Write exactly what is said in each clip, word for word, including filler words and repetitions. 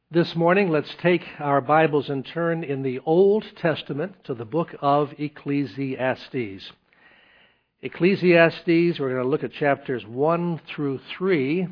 This morning, let's take our Bibles and turn in the Old Testament to the book of Ecclesiastes. Ecclesiastes, we're going to look at chapters one through three.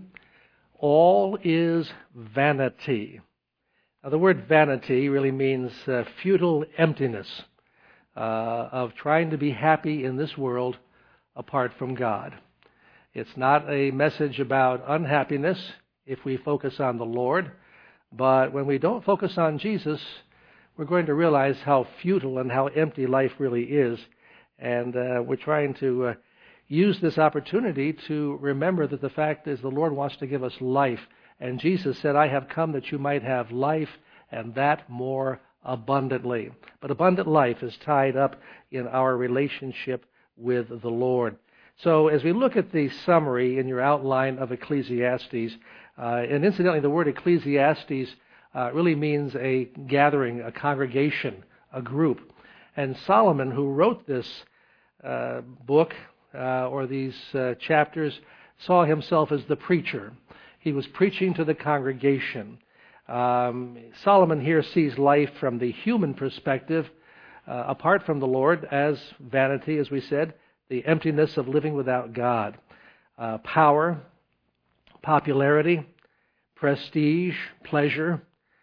All is vanity. Now, the word vanity really means uh, futile emptiness uh, of trying to be happy in this world apart from God. It's not a message about unhappiness if we focus on the Lord. But when we don't focus on Jesus, we're going to realize how futile and how empty life really is. And uh, we're trying to uh, use this opportunity to remember that the fact is the Lord wants to give us life. And Jesus said, I have come that you might have life, and that more abundantly. But abundant life is tied up in our relationship with the Lord. So as we look at the summary in your outline of Ecclesiastes, Uh, and incidentally, the word Ecclesiastes uh, really means a gathering, a congregation, a group. And Solomon, who wrote this uh, book uh, or these uh, chapters, saw himself as the preacher. He was preaching to the congregation. Um, Solomon here sees life from the human perspective, uh, apart from the Lord, as vanity, as we said, the emptiness of living without God. Uh, power, popularity, prestige, pleasure,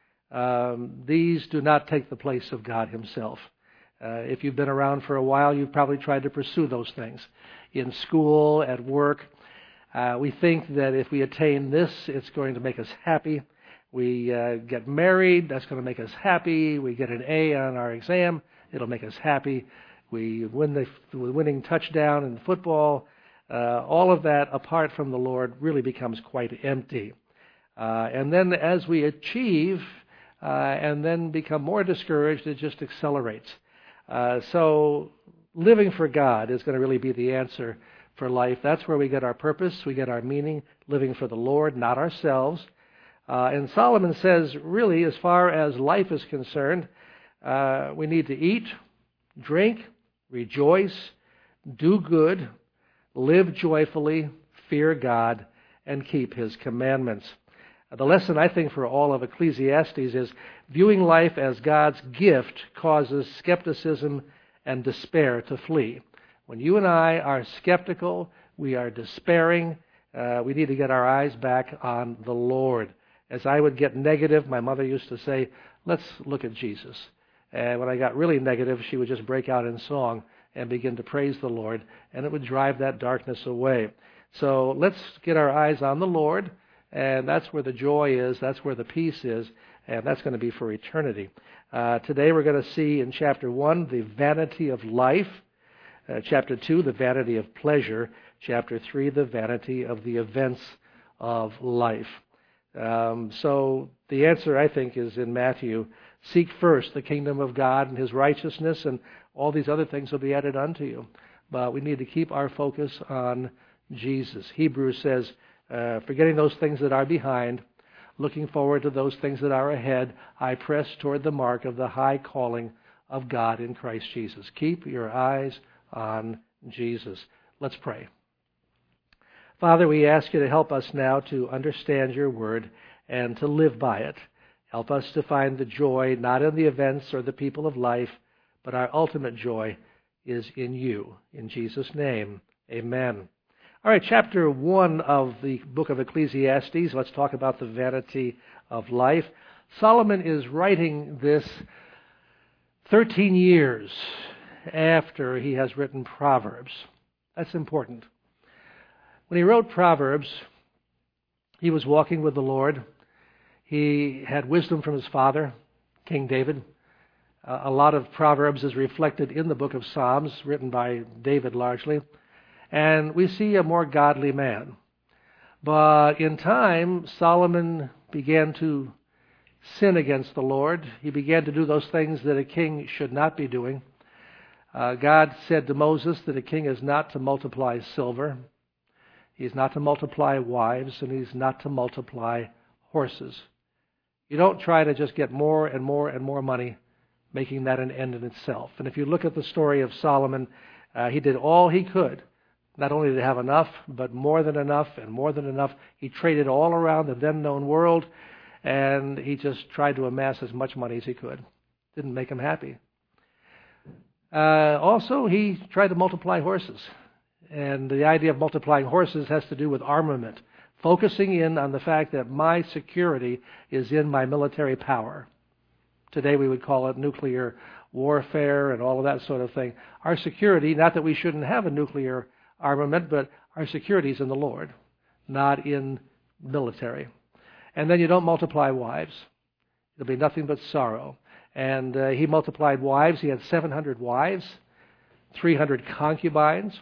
um, these do not take the place of God himself. Uh, if you've been around for a while, you've probably tried to pursue those things. In school, at work, uh, we think that if we attain this, it's going to make us happy. We uh, get married, that's going to make us happy. We get an A on our exam, it'll make us happy. We win the, the winning touchdown in football. Uh, all of that, apart from the Lord, really becomes quite empty. Uh, and then as we achieve uh, and then become more discouraged, it just accelerates. Uh, so living for God is going to really be the answer for life. That's where we get our purpose, we get our meaning, living for the Lord, not ourselves. Uh, and Solomon says, really, as far as life is concerned, uh, we need to eat, drink, rejoice, do good, live joyfully, fear God, and keep His commandments. The lesson, I think, for all of Ecclesiastes is viewing life as God's gift causes skepticism and despair to flee. When you and I are skeptical, we are despairing, uh, we need to get our eyes back on the Lord. As I would get negative, my mother used to say, let's look at Jesus. And when I got really negative, she would just break out in song and begin to praise the Lord, and it would drive that darkness away. So let's get our eyes on the Lord, and that's where the joy is, that's where the peace is, and that's going to be for eternity. Uh, today we're going to see in chapter one, the vanity of life, uh, chapter two, the vanity of pleasure, chapter three, the vanity of the events of life. Um, so the answer, I think, is in Matthew. Seek first the kingdom of God and His righteousness, and all these other things will be added unto you. But we need to keep our focus on Jesus. Hebrews says, uh, forgetting those things that are behind, looking forward to those things that are ahead, I press toward the mark of the high calling of God in Christ Jesus. Keep your eyes on Jesus. Let's pray. Father, we ask you to help us now to understand your word and to live by it. Help us to find the joy not in the events or the people of life, but our ultimate joy is in you. In Jesus' name, amen. All right, chapter one of the book of Ecclesiastes. Let's talk about the vanity of life. Solomon is writing this thirteen years after he has written Proverbs. That's important. When he wrote Proverbs, he was walking with the Lord. He had wisdom from his father, King David. Uh, a lot of Proverbs is reflected in the book of Psalms, written by David largely. And we see a more godly man. But in time, Solomon began to sin against the Lord. He began to do those things that a king should not be doing. Uh, God said to Moses that a king is not to multiply silver. He's not to multiply wives, and he's not to multiply horses. You don't try to just get more and more and more money, making that an end in itself. And if you look at the story of Solomon, uh, he did all he could, not only to have enough, but more than enough and more than enough. He traded all around the then known world, and he just tried to amass as much money as he could. Didn't make him happy. Uh, also, he tried to multiply horses. And the idea of multiplying horses has to do with armament, focusing in on the fact that my security is in my military power. Today we would call it nuclear warfare and all of that sort of thing. Our security, not that we shouldn't have a nuclear armament, but our security is in the Lord, not in military. And then you don't multiply wives. It'll be nothing but sorrow. And uh, he multiplied wives. He had seven hundred wives, three hundred concubines.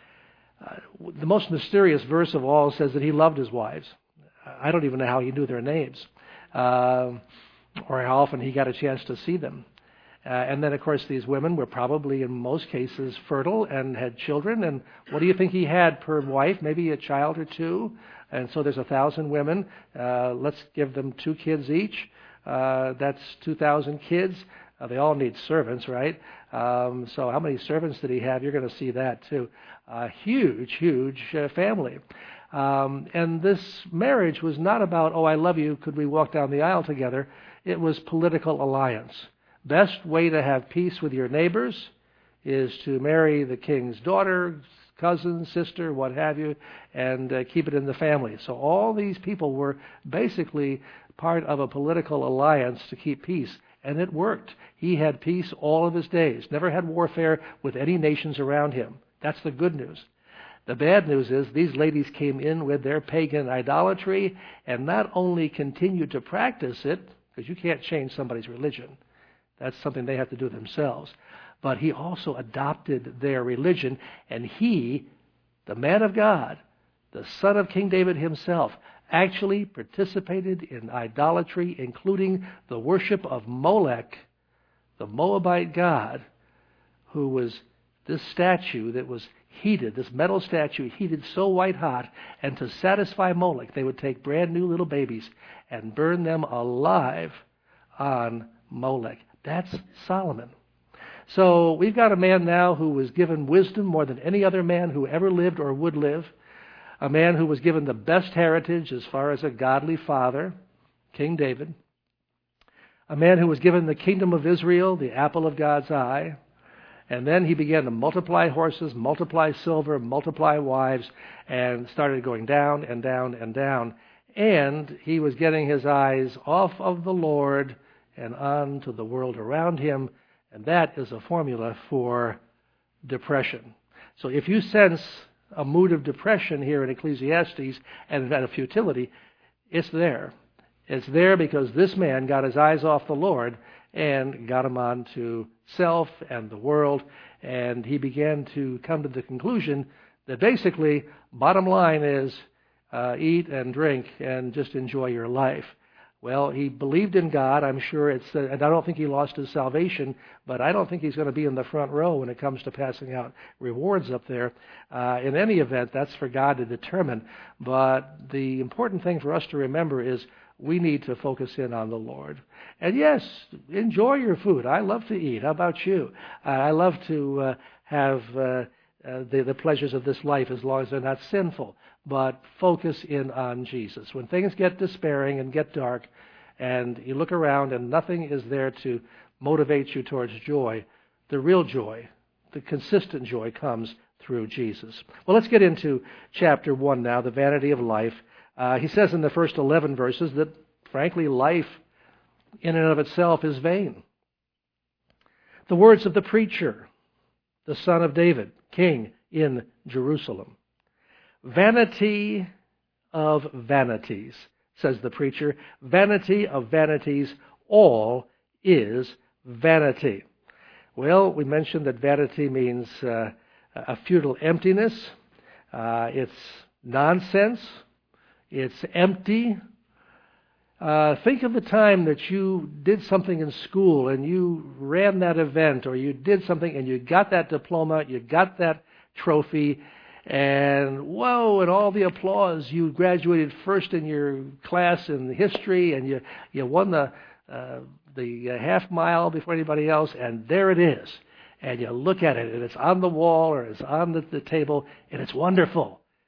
Uh, the most mysterious verse of all says that he loved his wives. I don't even know how he knew their names, uh, or how often he got a chance to see them. Uh, and then, of course, these women were probably, in most cases, fertile and had children. And what do you think he had per wife? Maybe a child or two. And so there's a thousand women. Uh, let's give them two kids each. Uh, that's two thousand kids. Uh, they all need servants, right? Um, so how many servants did he have? You're going to see that, too. A huge, huge uh, family. Um, and this marriage was not about, oh, I love you, could we walk down the aisle together? It was political alliance. Best way to have peace with your neighbors is to marry the king's daughter, cousin, sister, what have you, and uh, keep it in the family. So all these people were basically part of a political alliance to keep peace. And it worked. He had peace all of his days. Never had warfare with any nations around him. That's the good news. The bad news is these ladies came in with their pagan idolatry and not only continued to practice it, because you can't change somebody's religion. That's something they have to do themselves. But he also adopted their religion, and he, the man of God, the son of King David himself, actually participated in idolatry, including the worship of Molech, the Moabite god, who was this statue that was heated, this metal statue heated so white hot, and to satisfy Molech, they would take brand new little babies and burn them alive on Molech. That's Solomon. So we've got a man now who was given wisdom more than any other man who ever lived or would live. A man who was given the best heritage as far as a godly father, King David. A man who was given the kingdom of Israel, the apple of God's eye. And then he began to multiply horses, multiply silver, multiply wives, and started going down and down and down. And he was getting his eyes off of the Lord and on to the world around him. And that is a formula for depression. So if you sense a mood of depression here in Ecclesiastes and a futility, it's there. It's there because this man got his eyes off the Lord and got him on to self and the world, and he began to come to the conclusion that basically, bottom line is, uh, eat and drink and just enjoy your life. Well, he believed in God, I'm sure. It's, uh, and I don't think he lost his salvation, but I don't think he's going to be in the front row when it comes to passing out rewards up there. Uh, in any event, that's for God to determine. But the important thing for us to remember is we need to focus in on the Lord. And yes, enjoy your food. I love to eat. How about you? Uh, I love to uh, have uh, uh, the, the pleasures of this life as long as they're not sinful. But focus in on Jesus. When things get despairing and get dark and you look around and nothing is there to motivate you towards joy, the real joy, the consistent joy comes through Jesus. Well, let's get into chapter one now, the vanity of life. Uh, he says in the first eleven verses that, frankly, life in and of itself is vain. The words of the preacher, the son of David, king in Jerusalem. Vanity of vanities, says the preacher. Vanity of vanities, all is vanity. Well, we mentioned that vanity means uh, a futile emptiness. Uh, it's nonsense. It's empty. Uh, think of the time that you did something in school and you ran that event, or you did something and you got that diploma, you got that trophy, and whoa, and all the applause. You graduated first in your class in history, and you, you won the uh, the half mile before anybody else, and there it is. And you look at it, and it's on the wall or it's on the, the table, and it's wonderful.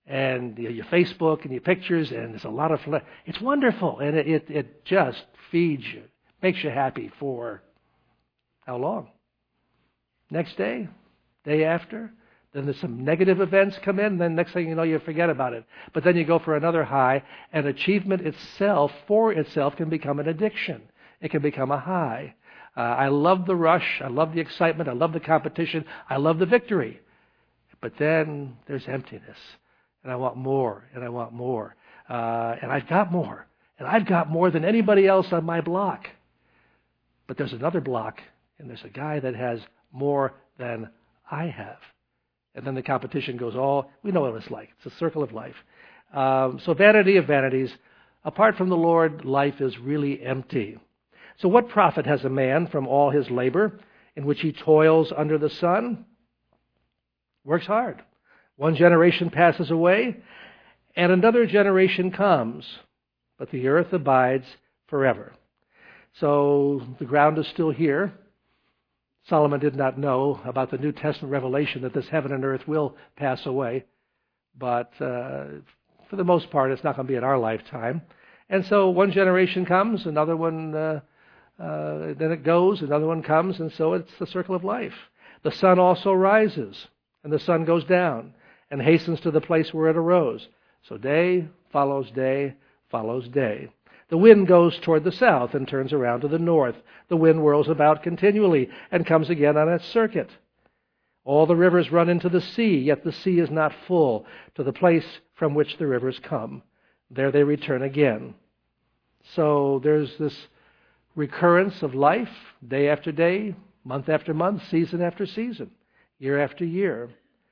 and you know, your Facebook and your pictures, and there's a lot of, fle- it's wonderful, and it, it, it just feeds you, makes you happy for how long? Next day? Day after? Then there's some negative events come in, then next thing you know, you forget about it. But then you go for another high, and achievement itself, for itself, can become an addiction. It can become a high. Uh, I love the rush. I love the excitement. I love the competition. I love the victory. But then there's emptiness. And I want more, and I want more. Uh, and I've got more. And I've got more than anybody else on my block. But there's another block, and there's a guy that has more than I have. And then the competition goes all, we know what it's like. It's a circle of life. Um, so vanity of vanities. Apart from the Lord, life is really empty. So what profit has a man from all his labor in which he toils under the sun? Works hard. One generation passes away, and another generation comes, but the earth abides forever. So the ground is still here. Solomon did not know about the New Testament revelation that this heaven and earth will pass away, but uh, for the most part, it's not going to be in our lifetime. And so one generation comes, another one, uh, uh, then it goes, another one comes, and so it's the circle of life. The sun also rises, and the sun goes down, and hastens to the place where it arose. So day follows day follows day. The wind goes toward the south and turns around to the north. The wind whirls about continually and comes again on its circuit. All the rivers run into the sea, yet the sea is not full, to the place from which the rivers come. There they return again. So there's this recurrence of life, day after day, month after month, season after season, year after year.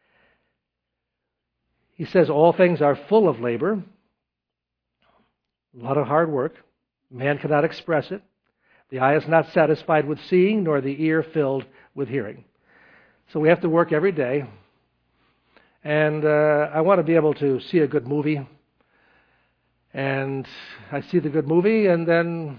He says all things are full of labor, a lot of hard work. Man cannot express it. The eye is not satisfied with seeing, nor the ear filled with hearing. So we have to work every day. And uh, I want to be able to see a good movie. And I see the good movie, and then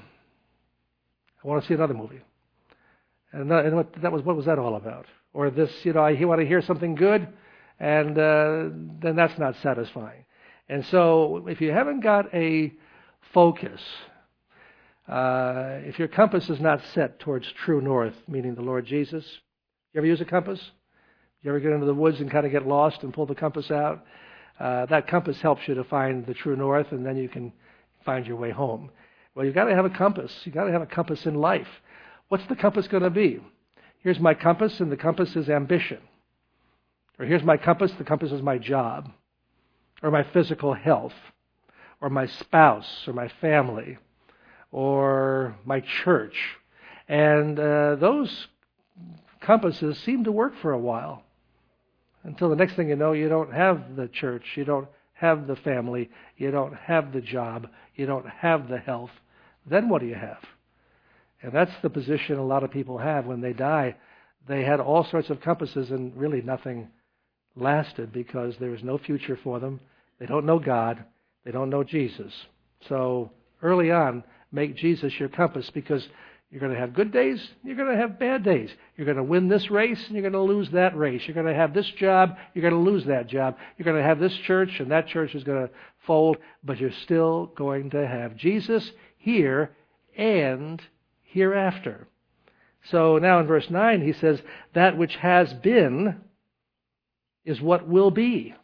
I want to see another movie. And, that, and what, that was what was that all about? Or this, you know, I want to hear something good, and uh, then that's not satisfying. And so if you haven't got a focus, uh, if your compass is not set towards true north, meaning the Lord Jesus, you ever use a compass? You ever get into the woods and kind of get lost and pull the compass out? Uh, that compass helps you to find the true north, and then you can find your way home. Well, you've got to have a compass. You've got to have a compass in life. What's the compass going to be? Here's my compass, and the compass is ambition. Or here's my compass, the compass is my job, or my physical health, or my spouse, or my family, or my church. And uh, those compasses seem to work for a while, until the next thing you know, you don't have the church, you don't have the family, you don't have the job, you don't have the health. Then what do you have? And that's the position a lot of people have when they die. They had all sorts of compasses, and really nothing lasted because there was no future for them. They don't know God. They don't know Jesus. So early on, make Jesus your compass, because you're going to have good days, you're going to have bad days. You're going to win this race, and you're going to lose that race. You're going to have this job, you're going to lose that job. You're going to have this church, and that church is going to fold, but you're still going to have Jesus here and hereafter. So now in verse nine, he says, that which has been is what will be.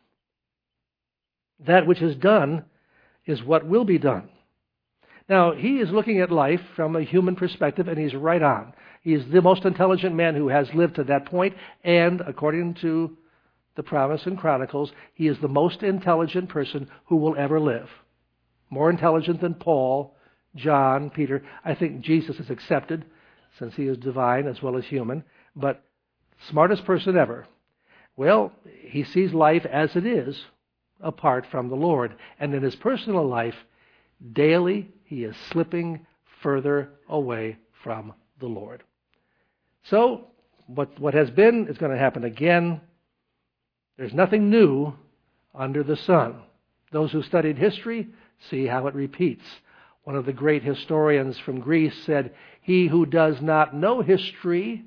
That which is done is what will be done. Now, he is looking at life from a human perspective, and he's right on. He is the most intelligent man who has lived to that point, and according to the promise in Chronicles, he is the most intelligent person who will ever live. More intelligent than Paul, John, Peter. I think Jesus is accepted, since he is divine as well as human, but smartest person ever. Well, he sees life as it is, apart from the Lord. And in his personal life, daily he is slipping further away from the Lord. So, what, what has been is going to happen again. There's nothing new under the sun. Those who studied history see how it repeats. One of the great historians from Greece said, he who does not know history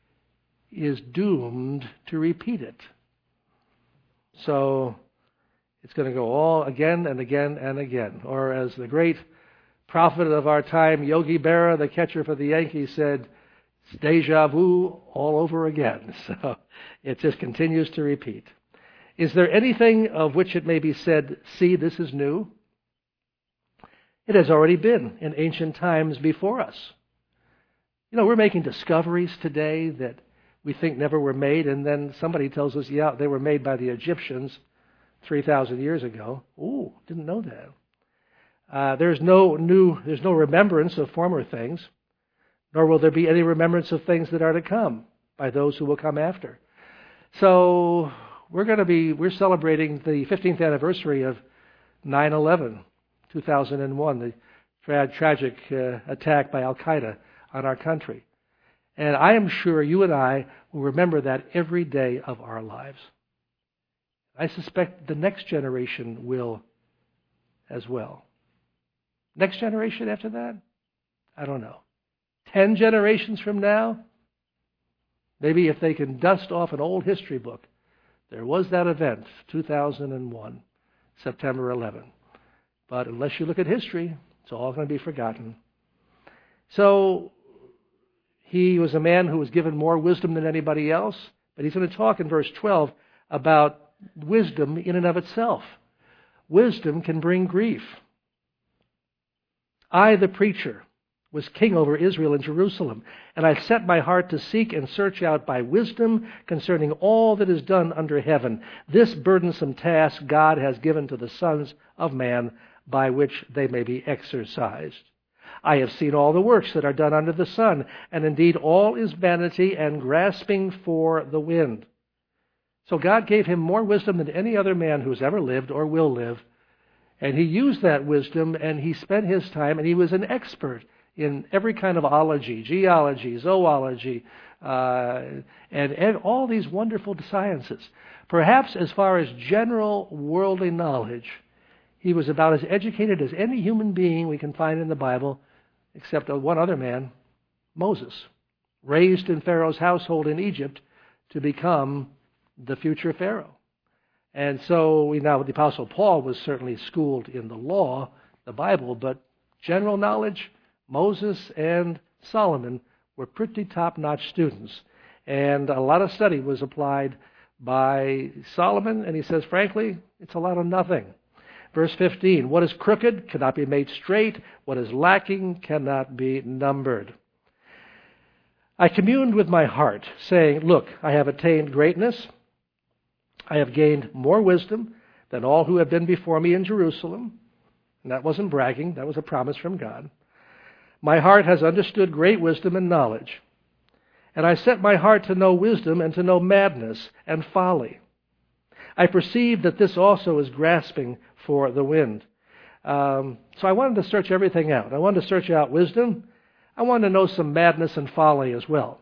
is doomed to repeat it. So, It's going to go all again and again and again. Or as the great prophet of our time, Yogi Berra, the catcher for the Yankees, said, it's deja vu all over again. So it just continues to repeat. Is there anything of which it may be said, see, this is new? It has already been in ancient times before us. You know, we're making discoveries today that we think never were made, and then somebody tells us, yeah, they were made by the Egyptians three thousand years ago. Ooh, didn't know that. Uh, there's no new, there's no remembrance of former things, nor will there be any remembrance of things that are to come by those who will come after. So we're going to be, we're celebrating the fifteenth anniversary of nine eleven, two thousand one, the tra- tragic uh, attack by Al-Qaeda on our country. And I am sure you and I will remember that every day of our lives. I suspect the next generation will as well. Next generation after that? I don't know. Ten generations from now? Maybe if they can dust off an old history book, there was that event, two thousand one, September eleventh. But unless you look at history, it's all going to be forgotten. So he was a man who was given more wisdom than anybody else, but he's going to talk in verse twelve about wisdom in and of itself. Wisdom can bring grief. I, the preacher, was king over Israel and Jerusalem, and I set my heart to seek and search out by wisdom concerning all that is done under heaven. This burdensome task God has given to the sons of man, by which they may be exercised. I have seen all the works that are done under the sun, and indeed all is vanity and grasping for the wind. So God gave him more wisdom than any other man who's ever lived or will live, and he used that wisdom, and he spent his time, and he was an expert in every kind of ology, geology, zoology, uh, and, and all these wonderful sciences. Perhaps as far as general worldly knowledge, he was about as educated as any human being we can find in the Bible, except one other man, Moses, raised in Pharaoh's household in Egypt to become the future Pharaoh. And so we know the Apostle Paul was certainly schooled in the law, the Bible, but general knowledge, Moses and Solomon were pretty top-notch students. And a lot of study was applied by Solomon, and he says, frankly, it's a lot of nothing. Verse fifteen, what is crooked cannot be made straight, what is lacking cannot be numbered. I communed with my heart, saying, look, I have attained greatness. I have gained more wisdom than all who have been before me in Jerusalem. And that wasn't bragging, that was a promise from God. My heart has understood great wisdom and knowledge. And I set my heart to know wisdom and to know madness and folly. I perceive that this also is grasping for the wind. Um, so I wanted to search everything out. I wanted to search out wisdom. I wanted to know some madness and folly as well.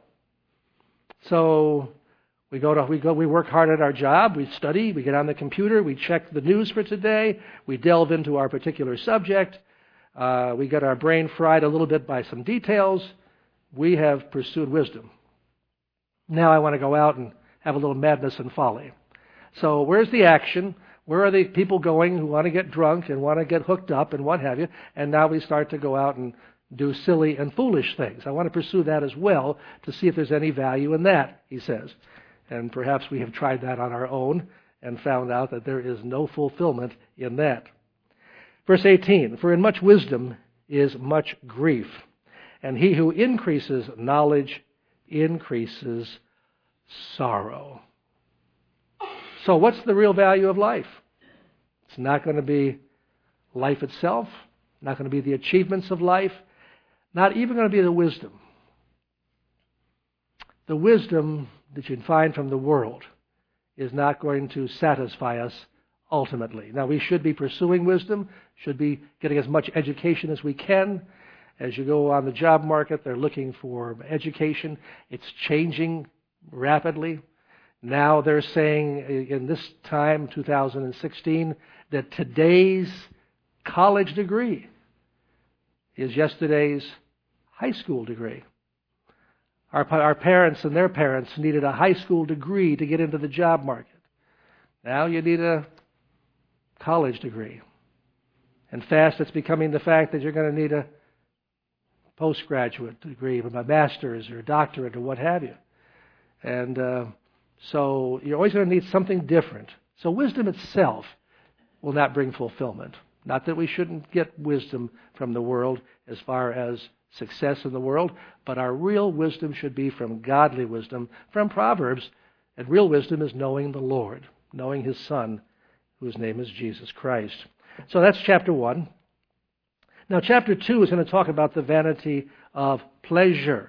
So we go to we go we work hard at our job. We study. We get on the computer. We check the news for today. We delve into our particular subject. Uh, we get our brain fried a little bit by some details. We have pursued wisdom. Now I want to go out and have a little madness and folly. So where's the action? Where are the people going who want to get drunk and want to get hooked up and what have you? And now we start to go out and do silly and foolish things. I want to pursue that as well to see if there's any value in that, he says. And perhaps we have tried that on our own and found out that there is no fulfillment in that. Verse eighteen, for in much wisdom is much grief, and he who increases knowledge increases sorrow. So what's the real value of life? It's not going to be life itself, not going to be the achievements of life, not even going to be the wisdom. The wisdom that you find from the world is not going to satisfy us ultimately. Now, we should be pursuing wisdom, should be getting as much education as we can. As you go on the job market, they're looking for education. It's changing rapidly. Now they're saying in this time, two thousand sixteen, that today's college degree is yesterday's high school degree. Our, our parents and their parents needed a high school degree to get into the job market. Now you need a college degree. And fast it's becoming the fact that you're going to need a postgraduate degree, a master's or a doctorate or what have you. And uh, so you're always going to need something different. So wisdom itself will not bring fulfillment. Not that we shouldn't get wisdom from the world as far as success in the world, but our real wisdom should be from godly wisdom, from Proverbs. And real wisdom is knowing the Lord, knowing His Son, whose name is Jesus Christ. So that's chapter one. Now chapter two is going to talk about the vanity of pleasure.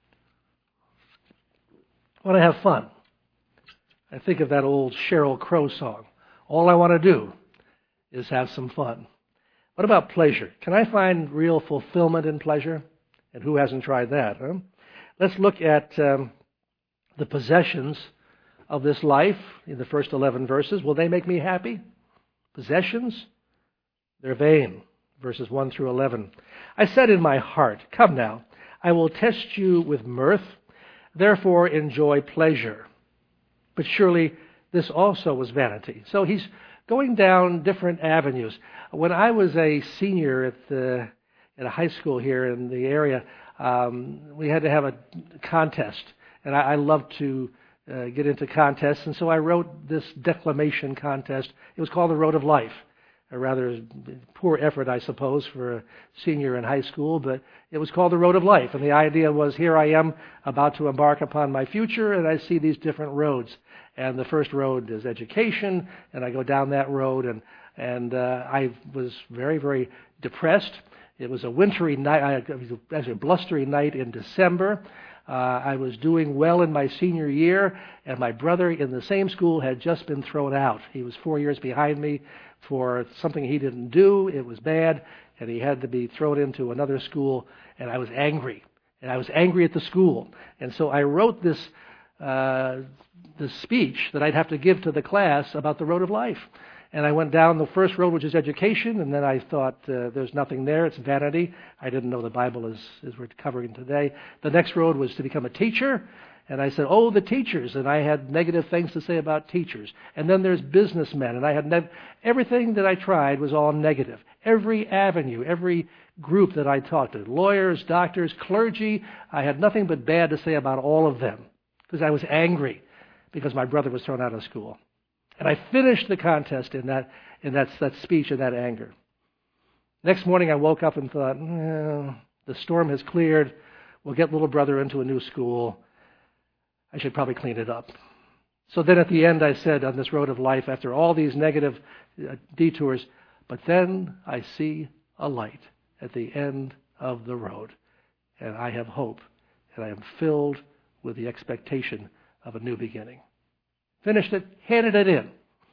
I want to have fun. I think of that old Sheryl Crow song. All I want to do is have some fun. What about pleasure? Can I find real fulfillment in pleasure? And who hasn't tried that? Huh? Let's look at um, the possessions of this life in the first eleven verses. Will they make me happy? Possessions? They're vain. Verses one through eleven. I said in my heart, come now, I will test you with mirth, therefore enjoy pleasure. But surely this also was vanity. So he's going down different avenues. When I was a senior at the at a high school here in the area, um, we had to have a contest, and I, I loved to uh, get into contests, and so I wrote this declamation contest. It was called The Road of Life. A rather poor effort, I suppose, for a senior in high school, but it was called The Road of Life. And the idea was, here I am about to embark upon my future, and I see these different roads. And the first road is education, and I go down that road, and and uh, I was very, very depressed. It was a wintry night, it was actually a blustery night in December. Uh, I was doing well in my senior year, and my brother in the same school had just been thrown out. He was four years behind me for something he didn't do. It was bad, and he had to be thrown into another school, and I was angry. And I was angry at the school. And so I wrote this, uh, this speech that I'd have to give to the class about the road of life. And I went down the first road, which is education, and then I thought, uh, there's nothing there. It's vanity. I didn't know the Bible as, as we're covering today. The next road was to become a teacher. And I said, oh, the teachers. And I had negative things to say about teachers. And then there's businessmen. And I had ne- everything that I tried was all negative. Every avenue, every group that I talked to, lawyers, doctors, clergy, I had nothing but bad to say about all of them because I was angry because my brother was thrown out of school. And I finished the contest in that in that, that speech, in that anger. Next morning I woke up and thought, well, the storm has cleared. We'll get little brother into a new school. I should probably clean it up. So then at the end I said, on this road of life, after all these negative uh, detours, but then I see a light at the end of the road, and I have hope, and I am filled with the expectation of a new beginning. Finished it, handed it in.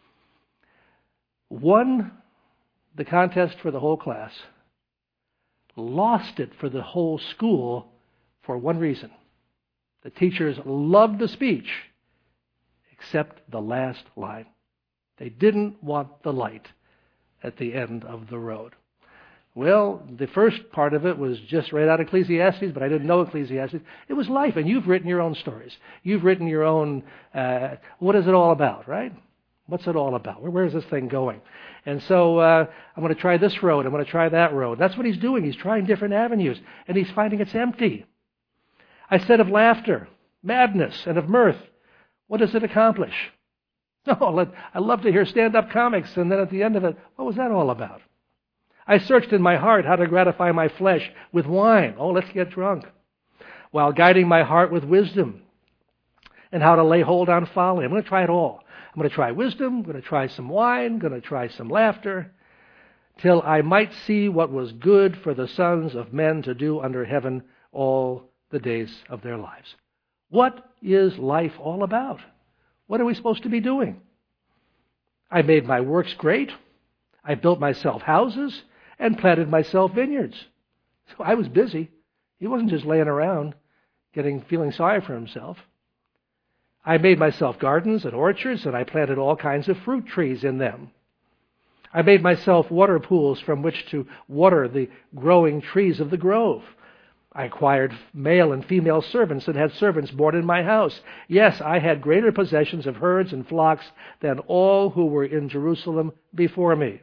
Won the contest for the whole class. Lost it for the whole school for one reason. The teachers loved the speech, except the last line. They didn't want the light at the end of the road. Well, the first part of it was just right out of Ecclesiastes, but I didn't know Ecclesiastes. It was life, and you've written your own stories. You've written your own, uh, what is it all about, right? What's it all about? Where, where is this thing going? And so uh, I'm going to try this road. I'm going to try that road. That's what he's doing. He's trying different avenues, and he's finding it's empty. I said of laughter, madness, and of mirth, what does it accomplish? Oh, I love to hear stand-up comics, and then at the end of it, what was that all about? I searched in my heart how to gratify my flesh with wine. Oh, let's get drunk. While guiding my heart with wisdom and how to lay hold on folly. I'm going to try it all. I'm going to try wisdom. I'm going to try some wine. I'm going to try some laughter till I might see what was good for the sons of men to do under heaven all the days of their lives. What is life all about? What are we supposed to be doing? I made my works great. I built myself houses and planted myself vineyards. So I was busy. He wasn't just laying around getting feeling sorry for himself. I made myself gardens and orchards, and I planted all kinds of fruit trees in them. I made myself water pools from which to water the growing trees of the grove. I acquired male and female servants and had servants born in my house. Yes, I had greater possessions of herds and flocks than all who were in Jerusalem before me.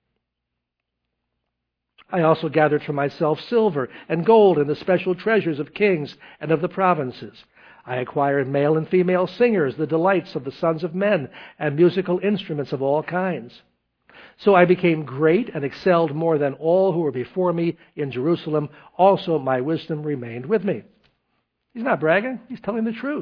I also gathered for myself silver and gold and the special treasures of kings and of the provinces. I acquired male and female singers, the delights of the sons of men, and musical instruments of all kinds. So I became great and excelled more than all who were before me in Jerusalem. Also my wisdom remained with me. He's not bragging. He's telling the truth.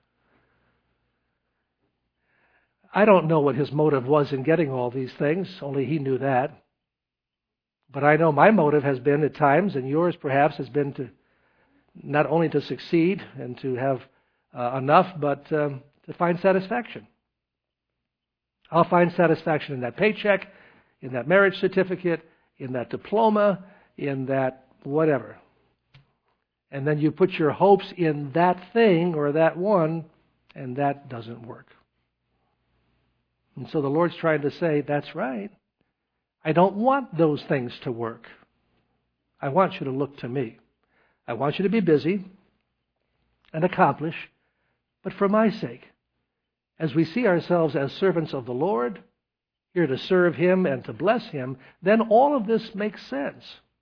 I don't know what his motive was in getting all these things. Only he knew that. But I know my motive has been at times, and yours perhaps has been to not only to succeed and to have uh, enough, but um, to find satisfaction. I'll find satisfaction in that paycheck, in that marriage certificate, in that diploma, in that whatever. And then you put your hopes in that thing or that one, and that doesn't work. And so the Lord's trying to say, that's right. I don't want those things to work. I want you to look to me. I want you to be busy and accomplish, but for my sake. As we see ourselves as servants of the Lord, here to serve Him and to bless Him, then all of this makes sense.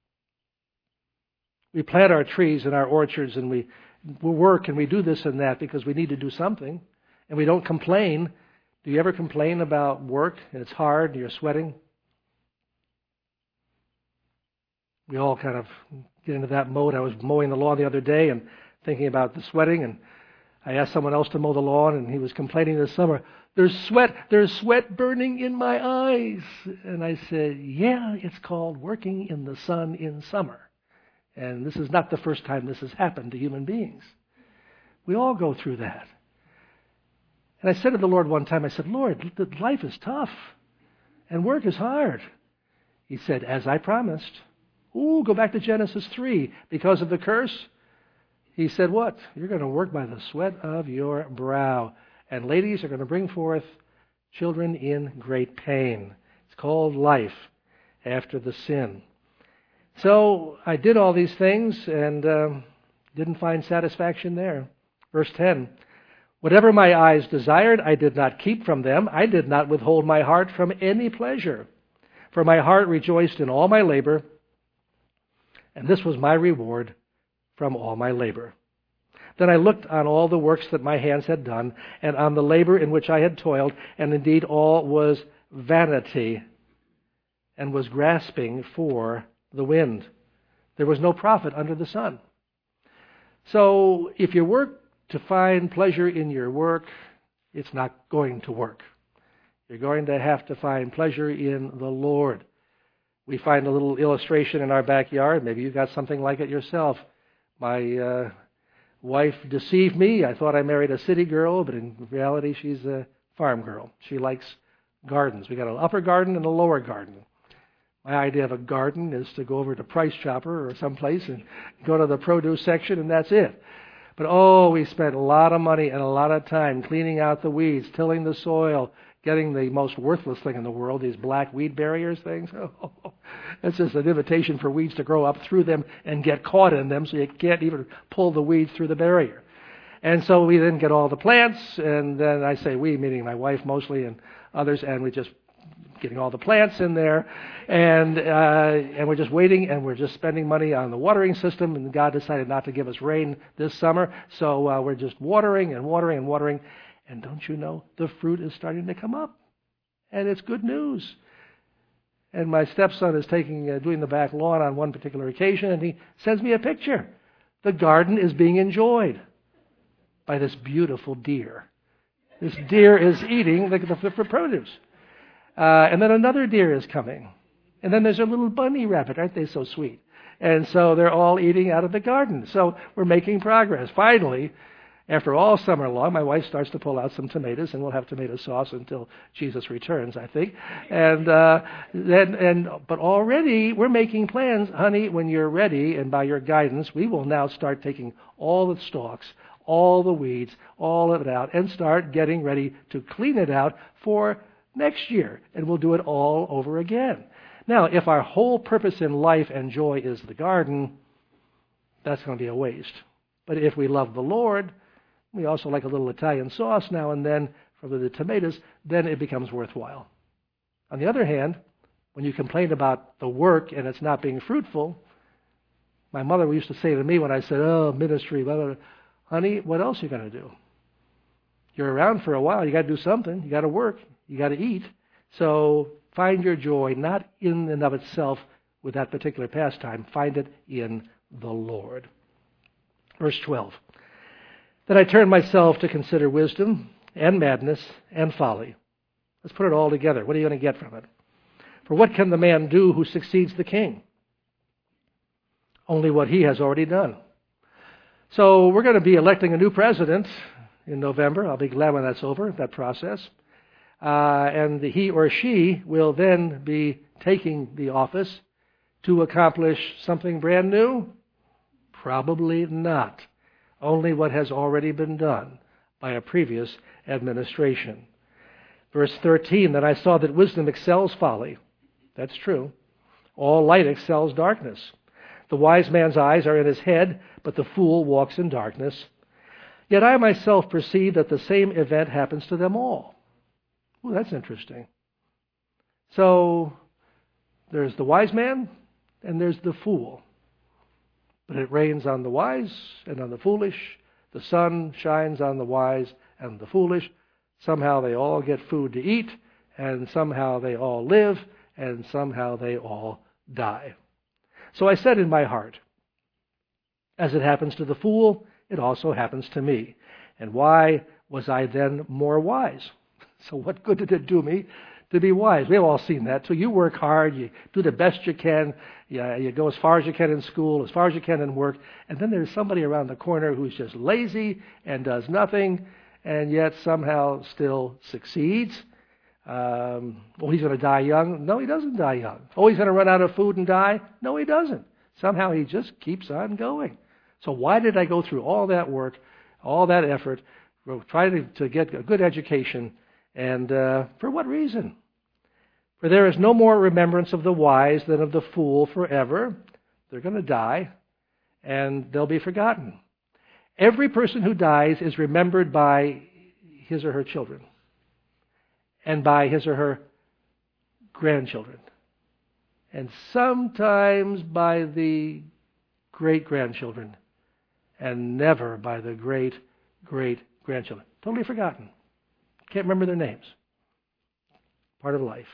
We plant our trees in our orchards and we, we work and we do this and that because we need to do something, and we don't complain. Do you ever complain about work and it's hard and you're sweating? We all kind of get into that mode. I was mowing the lawn the other day and thinking about the sweating, and I asked someone else to mow the lawn, and he was complaining this summer, there's sweat, there's sweat burning in my eyes. And I said, yeah, it's called working in the sun in summer. And this is not the first time this has happened to human beings. We all go through that. And I said to the Lord one time, I said, Lord, life is tough, and work is hard. He said, as I promised. Ooh, go back to Genesis three. Because of the curse, he said what? You're going to work by the sweat of your brow. And ladies are going to bring forth children in great pain. It's called life after the sin. So I did all these things and uh, didn't find satisfaction there. Verse ten. Whatever my eyes desired, I did not keep from them. I did not withhold my heart from any pleasure. For my heart rejoiced in all my labor, and this was my reward from all my labor. Then I looked on all the works that my hands had done, and on the labor in which I had toiled, and indeed all was vanity, and was grasping for the wind. There was no profit under the sun. So if you work to find pleasure in your work, it's not going to work. You're going to have to find pleasure in the Lord. We find a little illustration in our backyard. Maybe you've got something like it yourself. My uh, wife deceived me. I thought I married a city girl, but in reality she's a farm girl. She likes gardens. We got an upper garden and a lower garden. My idea of a garden is to go over to Price Chopper or someplace and go to the produce section, and that's it. But oh, we spent a lot of money and a lot of time cleaning out the weeds, tilling the soil, getting the most worthless thing in the world, these black weed barriers things. Oh, it's just an invitation for weeds to grow up through them and get caught in them, so you can't even pull the weeds through the barrier. And so we then get all the plants, and then I say we, meaning my wife mostly and others, and we just getting all the plants in there, and uh, and we're just waiting, and we're just spending money on the watering system, and God decided not to give us rain this summer, so uh, we're just watering and watering and watering. And don't you know, the fruit is starting to come up. And it's good news. And my stepson is taking uh, doing the back lawn on one particular occasion, and he sends me a picture. The garden is being enjoyed by this beautiful deer. This deer is eating the, the, the produce. Uh, and then another deer is coming. And then there's a little bunny rabbit. Aren't they so sweet? And so they're all eating out of the garden. So we're making progress. Finally, after all summer long, my wife starts to pull out some tomatoes, and we'll have tomato sauce until Jesus returns, I think. And uh, then, and but already we're making plans, honey. When you're ready, and by your guidance, we will now start taking all the stalks, all the weeds, all of it out, and start getting ready to clean it out for next year, and we'll do it all over again. Now, if our whole purpose in life and joy is the garden, that's going to be a waste. But if we love the Lord, we also like a little Italian sauce now and then for the tomatoes, then it becomes worthwhile. On the other hand, when you complain about the work and it's not being fruitful, my mother used to say to me when I said, oh, ministry, blah, blah, blah, honey, what else are you going to do? You're around for a while. You got to do something. You got to work. You got to eat. So find your joy not in and of itself with that particular pastime. Find it in the Lord. Verse twelve. Then I turned myself to consider wisdom and madness and folly. Let's put it all together. What are you going to get from it? For what can the man do who succeeds the king? Only what he has already done. So we're going to be electing a new president in November. I'll be glad when that's over, that process. Uh, and the, he or she will then be taking the office to accomplish something brand new? Probably not. Only what has already been done by a previous administration. Verse thirteen, then I saw that wisdom excels folly. That's true. All light excels darkness. The wise man's eyes are in his head, but the fool walks in darkness. Yet I myself perceive that the same event happens to them all. Well, that's interesting. So there's the wise man and there's the fool. But it rains on the wise and on the foolish. The sun shines on the wise and the foolish. Somehow they all get food to eat, and somehow they all live, and somehow they all die. So I said in my heart, as it happens to the fool, it also happens to me. And why was I then more wise? So what good did it do me to be wise? We've all seen that. So you work hard, you do the best you can, you, you go as far as you can in school, as far as you can in work, and then there's somebody around the corner who's just lazy and does nothing, and yet somehow still succeeds. Um, oh, he's going to die young. No, he doesn't die young. Oh, he's going to run out of food and die. No, he doesn't. Somehow he just keeps on going. So why did I go through all that work, all that effort, try to, to get a good education, and uh, for what reason? For there is no more remembrance of the wise than of the fool forever. They're going to die, and they'll be forgotten. Every person who dies is remembered by his or her children, and by his or her grandchildren, and sometimes by the great-grandchildren, and never by the great-great-grandchildren. Totally forgotten. Can't remember their names. Part of life.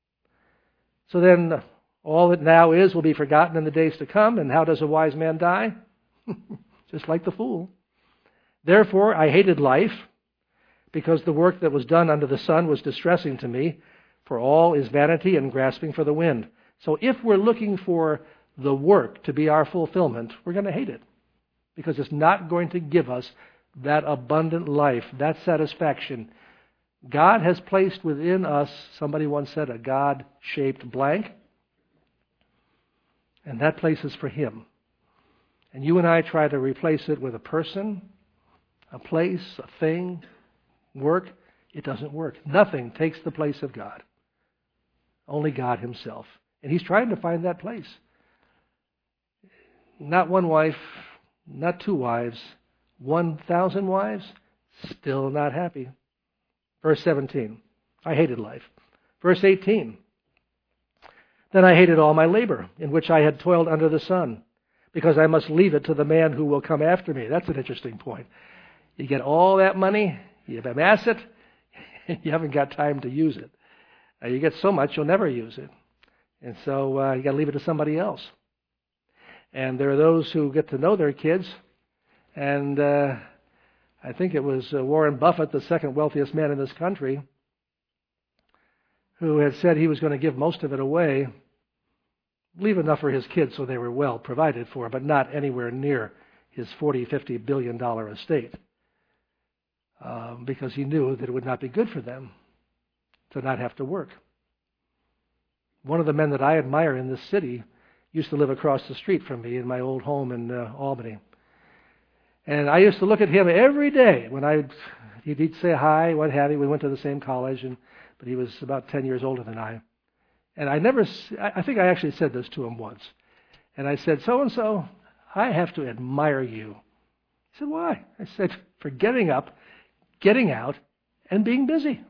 So then, all that now is will be forgotten in the days to come, and how does a wise man die? Just like the fool. Therefore, I hated life, because the work that was done under the sun was distressing to me, for all is vanity and grasping for the wind. So if we're looking for the work to be our fulfillment, we're going to hate it, because it's not going to give us that abundant life, that satisfaction. God has placed within us, somebody once said, a God-shaped blank, and that place is for Him. And you and I try to replace it with a person, a place, a thing, work. It doesn't work. Nothing takes the place of God. Only God Himself. And He's trying to find that place. Not one wife, not two wives, one thousand wives, still not happy. Verse seventeen, I hated life. Verse eighteen, then I hated all my labor, in which I had toiled under the sun, because I must leave it to the man who will come after me. That's an interesting point. You get all that money, you amass it, and you haven't got time to use it. Uh, you get so much, you'll never use it. And so uh, you got to leave it to somebody else. And there are those who get to know their kids, and uh, I think it was uh, Warren Buffett, the second wealthiest man in this country, who had said he was going to give most of it away, leave enough for his kids so they were well provided for, but not anywhere near his forty, fifty billion dollar estate, um, because he knew that it would not be good for them to not have to work. One of the men that I admire in this city used to live across the street from me in my old home in uh, Albany. And I used to look at him every day when I, he'd say hi, what have you. We went to the same college, and but he was about ten years older than I. And I never, I think I actually said this to him once. And I said, so-and-so, I have to admire you. He said, why? I said, for getting up, getting out, and being busy.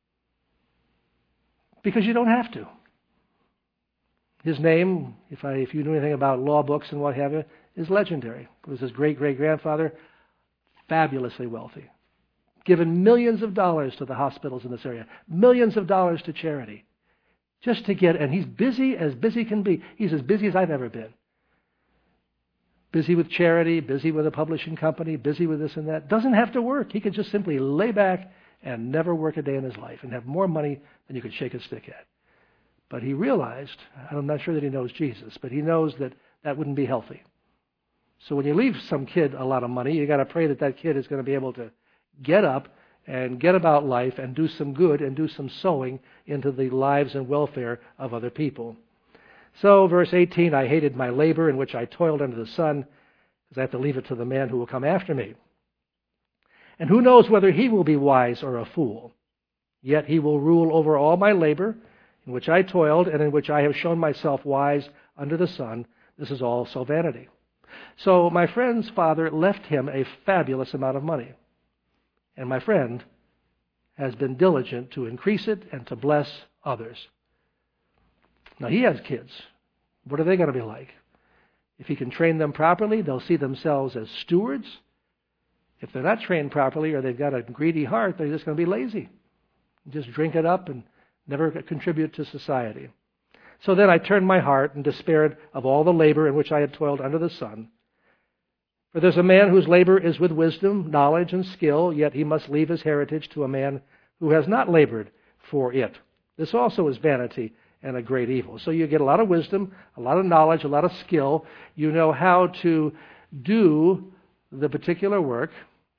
Because you don't have to. His name, if I if you know anything about law books and what have you, is legendary. It was his great-great-grandfather, fabulously wealthy, given millions of dollars to the hospitals in this area, millions of dollars to charity, just to get, and he's busy as busy can be. He's as busy as I've ever been. Busy with charity, busy with a publishing company, busy with this and that. Doesn't have to work. He could just simply lay back and never work a day in his life and have more money than you could shake a stick at. But he realized, I'm not sure that he knows Jesus, but he knows that that wouldn't be healthy. So when you leave some kid a lot of money, you got to pray that that kid is going to be able to get up and get about life and do some good and do some sowing into the lives and welfare of other people. So, verse eighteen, I hated my labor in which I toiled under the sun, because I have to leave it to the man who will come after me. And who knows whether he will be wise or a fool? Yet he will rule over all my labor, in which I toiled, and in which I have shown myself wise under the sun. This is also vanity. So my friend's father left him a fabulous amount of money. And my friend has been diligent to increase it and to bless others. Now, he has kids. What are they going to be like? If he can train them properly, they'll see themselves as stewards. If they're not trained properly or they've got a greedy heart, they're just going to be lazy. Just drink it up and never contribute to society. So then I turned my heart and despaired of all the labor in which I had toiled under the sun. For there's a man whose labor is with wisdom, knowledge, and skill, yet he must leave his heritage to a man who has not labored for it. This also is vanity and a great evil. So you get a lot of wisdom, a lot of knowledge, a lot of skill. You know how to do the particular work.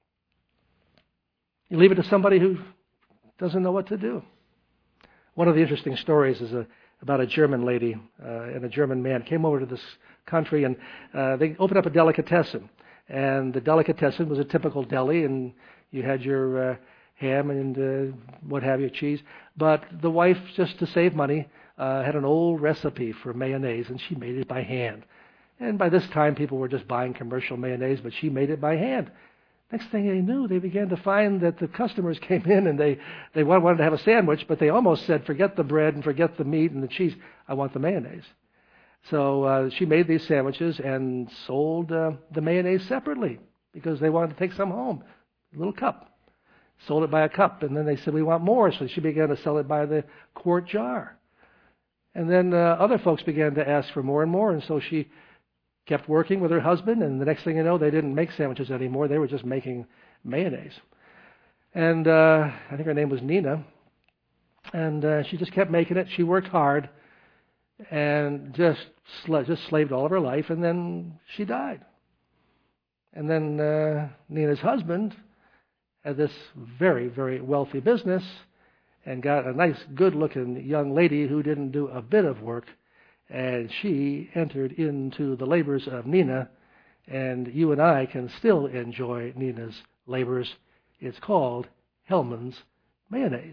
You leave it to somebody who doesn't know what to do. One of the interesting stories is a, about a German lady uh, and a German man came over to this country, and uh, they opened up a delicatessen. And the delicatessen was a typical deli, and you had your uh, ham and uh, what have you, cheese. But the wife, just to save money, uh, had an old recipe for mayonnaise, and she made it by hand. And by this time, people were just buying commercial mayonnaise, but she made it by hand. Next thing they knew, they began to find that the customers came in and they, they wanted to have a sandwich, but they almost said, forget the bread and forget the meat and the cheese. I want the mayonnaise. So uh, she made these sandwiches and sold uh, the mayonnaise separately because they wanted to take some home, a little cup. Sold it by a cup, and then they said, we want more, so she began to sell it by the quart jar. And then uh, other folks began to ask for more and more, and so she kept working with her husband, and the next thing you know, they didn't make sandwiches anymore. They were just making mayonnaise. And uh, I think her name was Nina, and uh, she just kept making it. She worked hard and just sl- just slaved all of her life, and then she died. And then uh, Nina's husband had this very, very wealthy business and got a nice, good-looking young lady who didn't do a bit of work, and she entered into the labors of Nina, and you and I can still enjoy Nina's labors. It's called Hellmann's mayonnaise.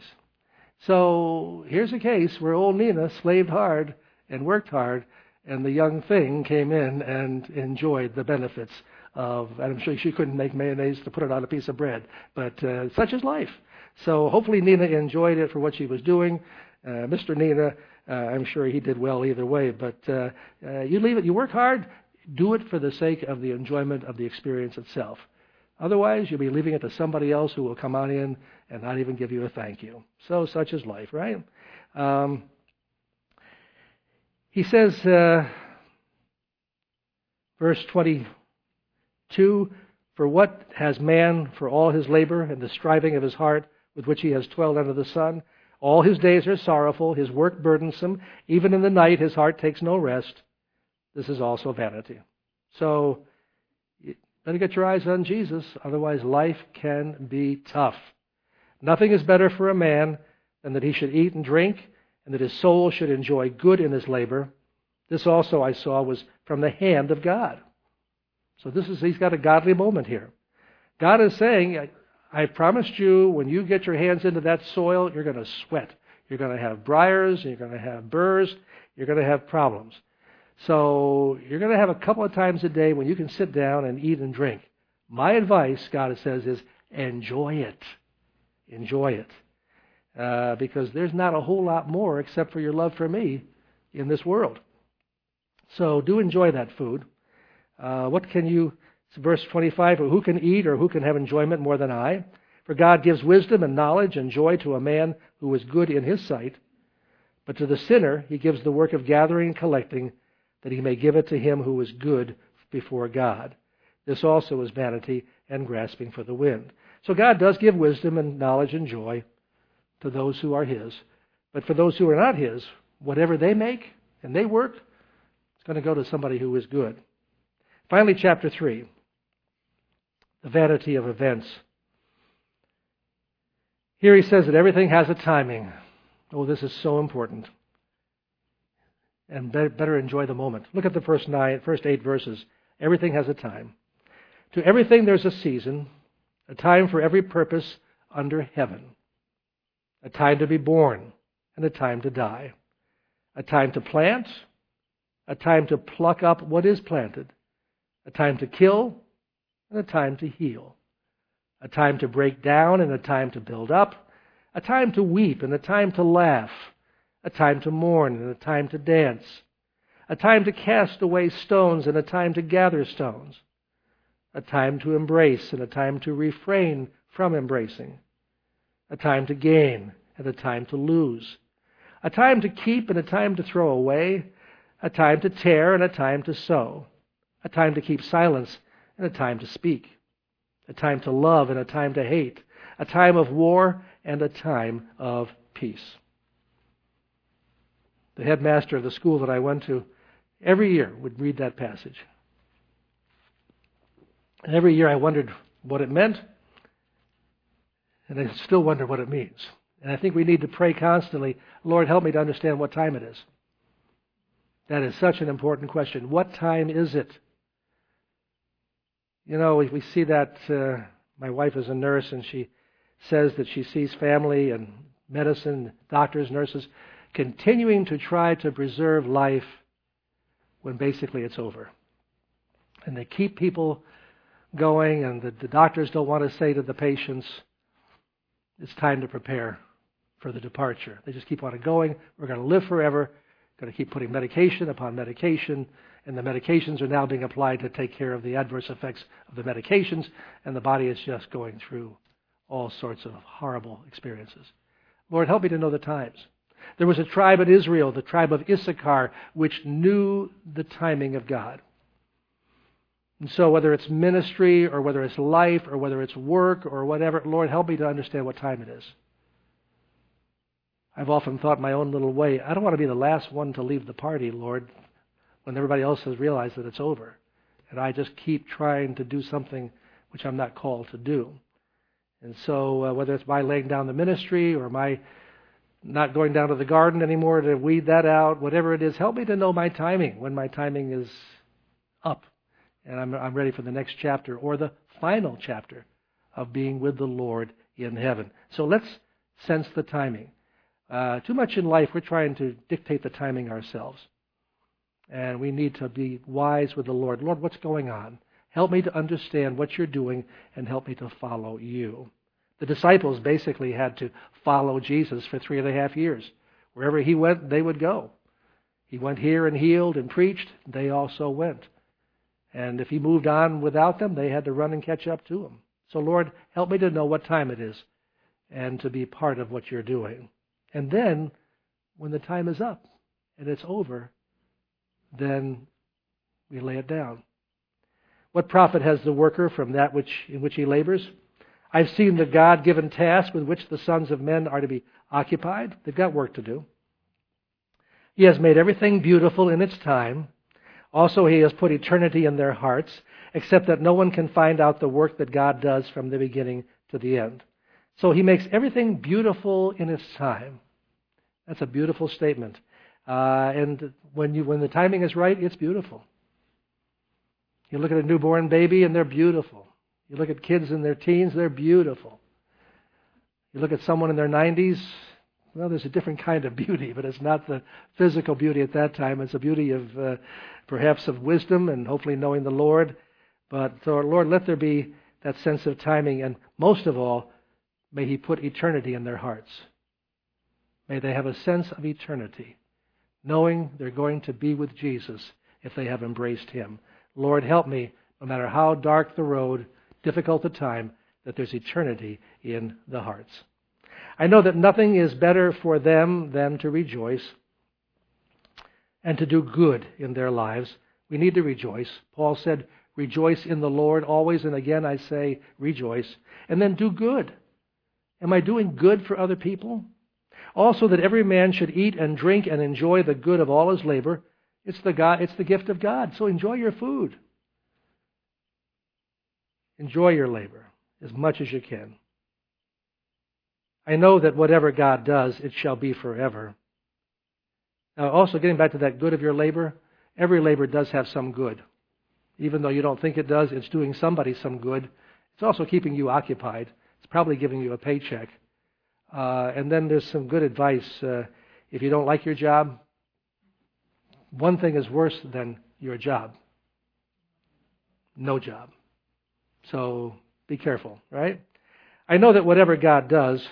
So here's a case where old Nina slaved hard and worked hard, and the young thing came in and enjoyed the benefits of, and I'm sure she couldn't make mayonnaise to put it on a piece of bread, but uh, such is life. So hopefully Nina enjoyed it for what she was doing. Uh, Mister Nina, uh, I'm sure he did well either way, but uh, uh, you leave it, you work hard, do it for the sake of the enjoyment of the experience itself. Otherwise, you'll be leaving it to somebody else who will come on in and not even give you a thank you. So such is life, right? Um, he says, uh, verse twenty-two, for what has man for all his labor and the striving of his heart with which he has toiled under the sun? All his days are sorrowful, his work burdensome. Even in the night his heart takes no rest. This is also vanity. So, better get your eyes on Jesus, otherwise life can be tough. Nothing is better for a man than that he should eat and drink, and that his soul should enjoy good in his labor. This also I saw was from the hand of God. So this is, he's got a godly moment here. God is saying, I promised you when you get your hands into that soil, you're going to sweat. You're going to have briars, you're going to have burrs, you're going to have problems. So you're going to have a couple of times a day when you can sit down and eat and drink. My advice, God says, is enjoy it. Enjoy it. Uh, because there's not a whole lot more except for your love for me in this world. So do enjoy that food. Uh, what can you, verse twenty-five, who can eat or who can have enjoyment more than I? For God gives wisdom and knowledge and joy to a man who is good in his sight. But to the sinner he gives the work of gathering and collecting, that he may give it to him who is good before God. This also is vanity and grasping for the wind. So God does give wisdom and knowledge and joy to those who are his. But for those who are not his, whatever they make and they work, it's going to go to somebody who is good. Finally, chapter three, the vanity of events. Here he says that everything has a timing. Oh, this is so important. And better enjoy the moment. Look at the first nine, first eight verses. Everything has a time. To everything there's a season, a time for every purpose under heaven. A time to be born and a time to die. A time to plant, a time to pluck up what is planted. A time to kill and a time to heal. A time to break down and a time to build up. A time to weep and a time to laugh. A time to mourn and a time to dance. A time to cast away stones and a time to gather stones. A time to embrace and a time to refrain from embracing. A time to gain and a time to lose. A time to keep and a time to throw away. A time to tear and a time to sow. A time to keep silence and a time to speak. A time to love and a time to hate. A time of war and a time of peace. The headmaster of the school that I went to every year would read that passage. And every year I wondered what it meant, and I still wonder what it means. And I think we need to pray constantly, Lord, help me to understand what time it is. That is such an important question. What time is it? You know, we, we see that uh, my wife is a nurse, and she says that she sees family and medicine, doctors, nurses, continuing to try to preserve life when basically it's over. And they keep people going, and the, the doctors don't want to say to the patients, it's time to prepare for the departure. They just keep on going. We're going to live forever. Going to keep putting medication upon medication, and the medications are now being applied to take care of the adverse effects of the medications, and the body is just going through all sorts of horrible experiences. Lord, help me to know the times. There was a tribe in Israel, the tribe of Issachar, which knew the timing of God. And so whether it's ministry or whether it's life or whether it's work or whatever, Lord, help me to understand what time it is. I've often thought my own little way, I don't want to be the last one to leave the party, Lord, when everybody else has realized that it's over. And I just keep trying to do something which I'm not called to do. And so uh, whether it's my laying down the ministry or my not going down to the garden anymore to weed that out, whatever it is, help me to know my timing, when my timing is up. And I'm, I'm ready for the next chapter or the final chapter of being with the Lord in heaven. So let's sense the timing. Uh, too much in life, we're trying to dictate the timing ourselves. And we need to be wise with the Lord. Lord, what's going on? Help me to understand what you're doing and help me to follow you. The disciples basically had to follow Jesus for three and a half years. Wherever he went, they would go. He went here and healed and preached. They also went. And if he moved on without them, they had to run and catch up to him. So Lord, help me to know what time it is and to be part of what you're doing. And then, when the time is up and it's over, then we lay it down. What profit has the worker from that which in which he labors? I've seen the God-given task with which the sons of men are to be occupied. They've got work to do. He has made everything beautiful in its time. Also, he has put eternity in their hearts, except that no one can find out the work that God does from the beginning to the end. So he makes everything beautiful in its time. That's a beautiful statement. Uh, and when you when the timing is right, it's beautiful. You look at a newborn baby and they're beautiful. You look at kids in their teens, they're beautiful. You look at someone in their nineties, Well, there's a different kind of beauty, but it's not the physical beauty at that time. It's a beauty of uh, perhaps of wisdom and hopefully knowing the Lord. But so, Lord, let there be that sense of timing, and most of all, may He put eternity in their hearts. May they have a sense of eternity, knowing they're going to be with Jesus if they have embraced Him. Lord, help me, no matter how dark the road, difficult the time, that there's eternity in the hearts. I know that nothing is better for them than to rejoice and to do good in their lives. We need to rejoice. Paul said, rejoice in the Lord always, and again I say rejoice. And then do good. Am I doing good for other people? Also that every man should eat and drink and enjoy the good of all his labor. It's the God, it's the gift of God, so enjoy your food. Enjoy your labor as much as you can. I know that whatever God does, it shall be forever. Now, also getting back to that good of your labor, every labor does have some good. Even though you don't think it does, it's doing somebody some good. It's also keeping you occupied. It's probably giving you a paycheck. Uh, and then there's some good advice. Uh, if you don't like your job, one thing is worse than your job. No job. So be careful, right? I know that whatever God does,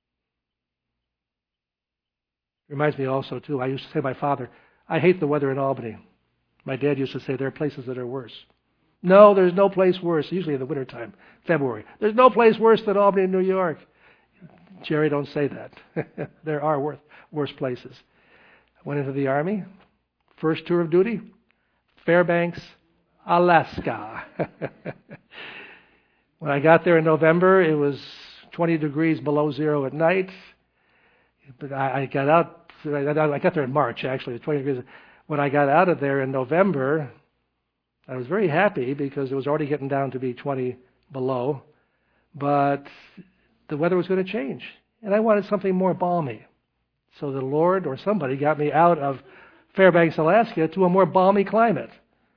reminds me also, too, I used to say to my father, I hate the weather in Albany. My dad used to say there are places that are worse. No, there's no place worse, usually in the wintertime, February. There's no place worse than Albany, New York. Jerry, don't say that. There are worse, worse places. I went into the Army, first tour of duty, Fairbanks, Alaska. When I got there in November, it was twenty degrees below zero at night. But I, I got out, I got there in March, actually, twenty degrees. When I got out of there in November, I was very happy because it was already getting down to be twenty below. But the weather was going to change. And I wanted something more balmy. So the Lord or somebody got me out of Fairbanks, Alaska to a more balmy climate.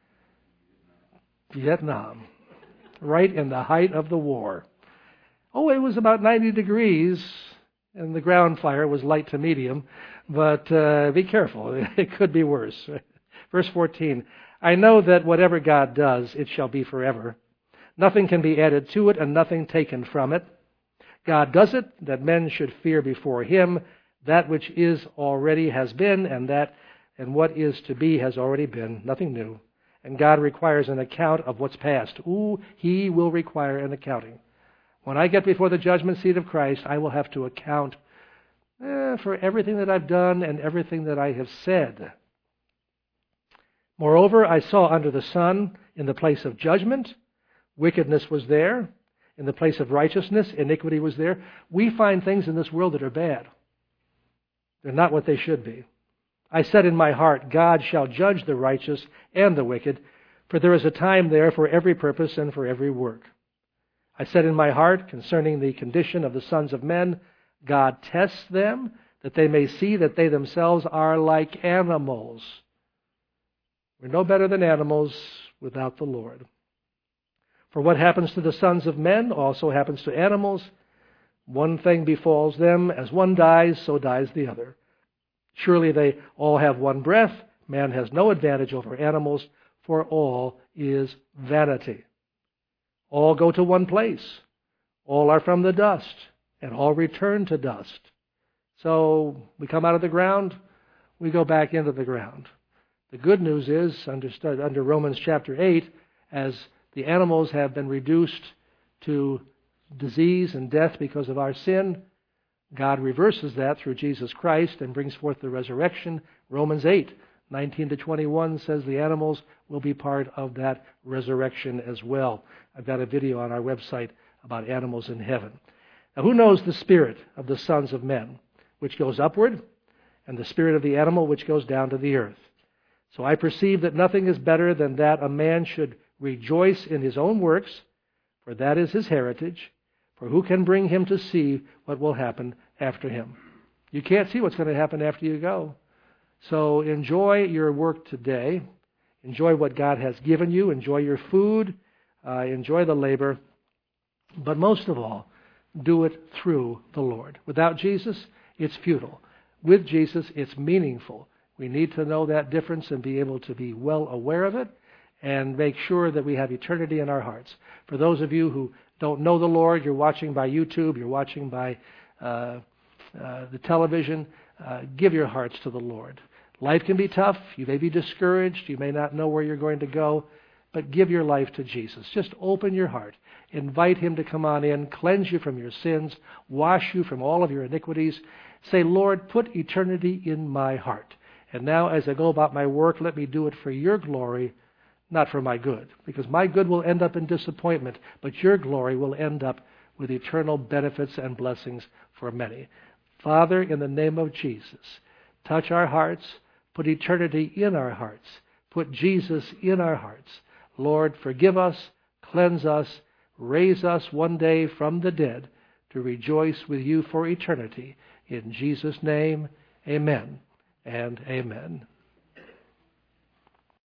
Vietnam. Right in the height of the war. Oh, it was about ninety degrees, and the ground fire was light to medium. But uh, be careful. It could be worse. Verse fourteen. I know that whatever God does, it shall be forever. Nothing can be added to it, and nothing taken from it. God does it, that men should fear before Him that which is already has been, and that and what is to be has already been, nothing new. And God requires an account of what's past. Ooh, He will require an accounting. When I get before the judgment seat of Christ, I will have to account eh, for everything that I've done and everything that I have said. Moreover, I saw under the sun, in the place of judgment, wickedness was there. In the place of righteousness, iniquity was there. We find things in this world that are bad. They're not what they should be. I said in my heart, God shall judge the righteous and the wicked, for there is a time there for every purpose and for every work. I said in my heart, concerning the condition of the sons of men, God tests them, that they may see that they themselves are like animals. We're no better than animals without the Lord. For what happens to the sons of men also happens to animals. One thing befalls them, as one dies, so dies the other. Surely they all have one breath. Man has no advantage over animals, for all is vanity. All go to one place. All are from the dust, and all return to dust. So we come out of the ground, we go back into the ground. The good news is, under, under Romans chapter eight, as the animals have been reduced to disease and death because of our sin, God reverses that through Jesus Christ and brings forth the resurrection. Romans eight, nineteen to twenty-one says the animals will be part of that resurrection as well. I've got a video on our website about animals in heaven. Now, who knows the spirit of the sons of men, which goes upward, and the spirit of the animal, which goes down to the earth? So I perceive that nothing is better than that a man should rejoice in his own works, for that is his heritage. For who can bring him to see what will happen after him? You can't see what's going to happen after you go. So enjoy your work today. Enjoy what God has given you. Enjoy your food. Uh, enjoy the labor. But most of all, do it through the Lord. Without Jesus, it's futile. With Jesus, it's meaningful. We need to know that difference and be able to be well aware of it and make sure that we have eternity in our hearts. For those of you who don't know the Lord, you're watching by YouTube, you're watching by uh, uh, the television, uh, give your hearts to the Lord. Life can be tough. You may be discouraged. You may not know where you're going to go. But give your life to Jesus. Just open your heart. Invite Him to come on in, cleanse you from your sins, wash you from all of your iniquities. Say, Lord, put eternity in my heart. And now as I go about my work, let me do it for your glory, not for my good. Because my good will end up in disappointment, but your glory will end up with eternal benefits and blessings for many. Father, in the name of Jesus, touch our hearts, put eternity in our hearts, put Jesus in our hearts. Lord, forgive us, cleanse us, raise us one day from the dead to rejoice with you for eternity. In Jesus' name, amen and amen.